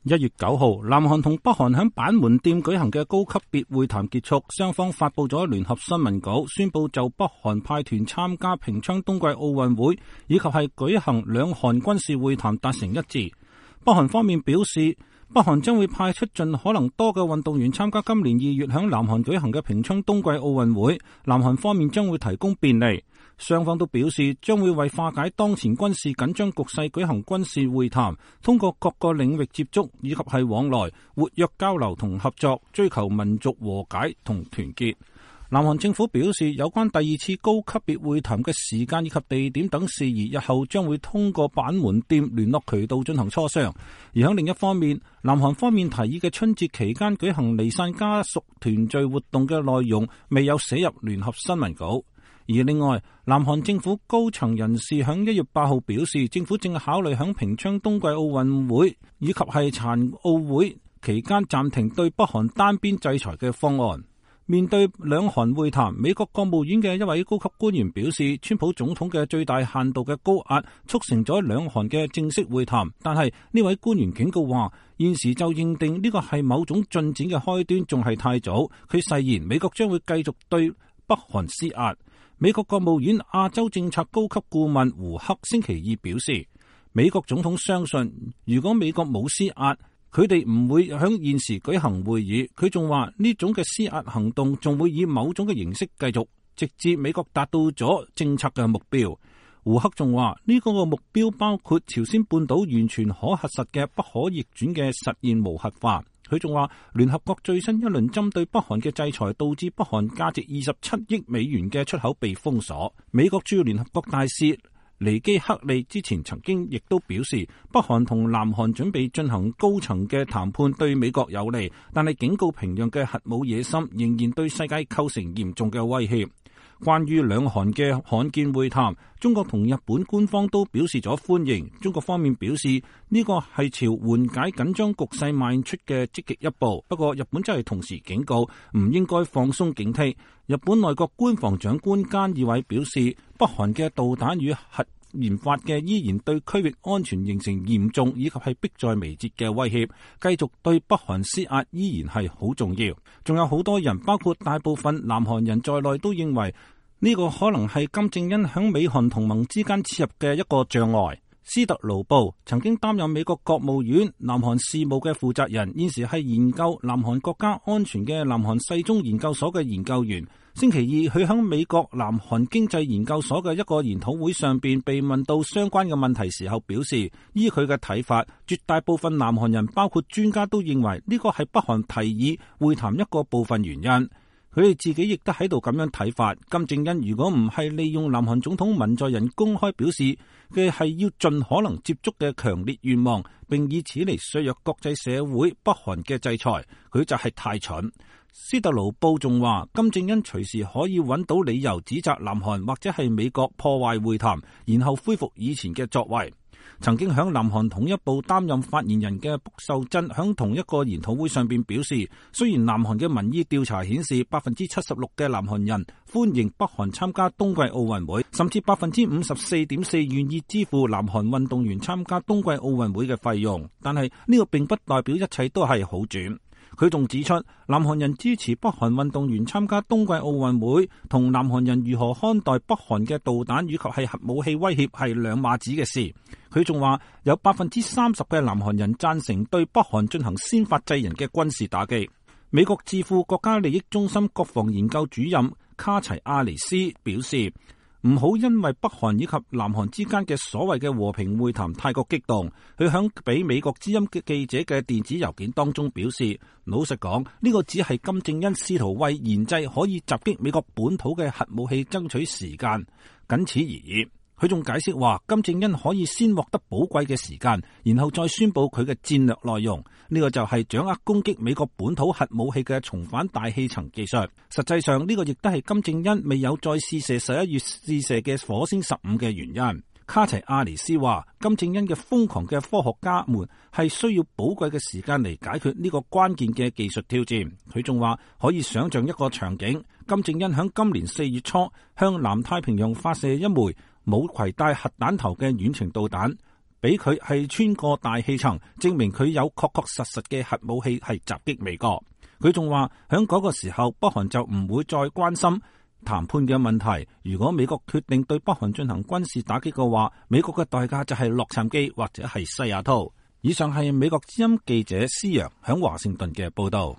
1月9號，南韓同北韓喺板門店舉行嘅高級別會談結束，雙方發佈咗聯合新聞稿，宣布就北韓派團參加平昌冬季奧運會以及係舉行兩韓軍事會談達成一致。北韓方面表示，北韓將會派出盡可能多嘅運動員參加今年2月喺南韓舉行嘅平昌冬季奧運會，南韓方面將會提供便利。雙方都表示將會為化解當前軍事緊張局勢舉行軍事會談，通過各個領域接觸以及係往來，活躍交流同合作，追求民族和解同團結。南韓政府表示，有關第二次高級別會談嘅時間以及地點等事宜，日後將會通過板門店聯絡渠道進行磋商。而喺另一方面，南韓方面提議嘅春節期間舉行離散家屬團聚活動嘅內容未有寫入聯合新聞稿。而另外，南韓政府高層人士喺1月8號表示，政府正考慮喺平昌冬季奧運會以及係殘奧會期間暫停對北韓單邊制裁嘅方案。面對兩韓會談，美國國務院嘅一位高級官員表示，川普總統嘅最大限度嘅高壓促成咗兩韓嘅正式會談，但係呢位官員警告話，現時就認定呢個係某種進展嘅開端仲係太早。佢誓言美國將會繼續對北韓施壓。美國國務院亞洲政策高級顧問胡克星期二表示，美國總統相信如果美國冇施壓，佢哋唔會喺現時舉行會議。佢仲話呢種嘅施壓行動仲會以某種嘅形式繼續，直至美國達到咗政策嘅目標。胡克仲話呢個目標包括朝鮮半島完全可核實嘅不可逆轉嘅實現無核化。佢仲話，聯合國最新一輪針對北韓嘅制裁，導致北韓價值27億美元嘅出口被封鎖。美國駐聯合國大使尼基克利之前曾經亦都表示，北韓同南韓準備進行高層嘅談判對美國有利，但係警告平壤嘅核武野心仍然對世界構成嚴重嘅威脅。關於兩韓嘅罕見會談，中國同日本官方都表示咗歡迎。中國方面表示呢個係朝緩解緊張局勢邁出嘅積極一步，不過日本真係同時警告唔應該放鬆警惕。日本內閣官房長官菅義偉表示，北韓嘅導彈與核研發嘅依然對區域安全形成嚴重以及係迫在眉睫嘅威脅，繼續對北韓施壓依然係好重要。仲有好多人，包括大部分南韓人在內，都認為呢個可能係金正恩響美韓同盟之間切入嘅一個障礙。斯特勞布曾經擔任美國國務院南韓事務嘅負責人，現時係研究南韓國家安全嘅南韓世宗研究所嘅研究員。星期二，佢喺美國南韓經濟研究所嘅一個研討會上邊被問到相關嘅問題時候，表示依佢嘅睇法，絕大部分南韓人包括專家都認為呢個係北韓提議會談一個部分原因。佢哋自己亦都喺度咁樣睇法。金正恩如果唔係利用南韓總統文在寅公開表示嘅係要盡可能接觸嘅強烈願望，並以此嚟削弱國際社會北韓嘅制裁，佢就係太蠢。斯特勞布仲話，金正恩隨時可以揾到理由指責南韓或者係美國破壞會談，然後恢復以前嘅作為。曾經響南韓統一部擔任發言人嘅朴秀珍響同一個研討會上邊表示，雖然南韓嘅民意調查顯示76%嘅南韓人歡迎北韓參加冬季奧運會，甚至54.4%願意支付南韓運動員參加冬季奧運會嘅費用，但係呢個並不代表一切都係好轉。佢仲指出，南韓人支持北韓運動員參加冬季奧運會，同南韓人如何看待北韓嘅導彈以及係核武器威脅係兩碼子嘅事。佢仲話，有30%嘅南韓人贊成對北韓進行先發制人嘅軍事打擊。美國智庫國家利益中心國防研究主任卡齊亞尼斯表示，唔好因為北韓以及南韓之間嘅所謂嘅和平會談太過激動。佢響俾美國之音嘅記者嘅電子郵件當中表示，老實講，呢個只係金正恩試圖為研製可以襲擊美國本土嘅核武器爭取時間，僅此而已。佢仲解釋話，金正恩可以先獲得寶貴嘅時間，然後再宣佈佢嘅戰略內容。呢個就係掌握攻擊美國本土核武器嘅重返大氣層技術。實際上，呢個亦都係金正恩未有再試射11月試射嘅火星15嘅原因。卡齊亞尼斯話，金正恩嘅瘋狂嘅科學家們係需要寶貴嘅時間嚟解決呢個關鍵嘅技術挑戰。佢仲話，可以想象一個場景，金正恩喺今年4月初向南太平洋發射一枚冇攜帶核彈頭嘅遠程導彈， 俾佢係穿過大氣層，證明佢有確確實實嘅核武器係襲擊美國。佢仲話響嗰個時候，北韓就唔會再關心談判嘅問題。如果美國決定對北韓進行軍事打擊嘅話，美國嘅代價就係洛杉磯或者係西雅圖。以上係美國之音記者施洋響華盛頓嘅報道。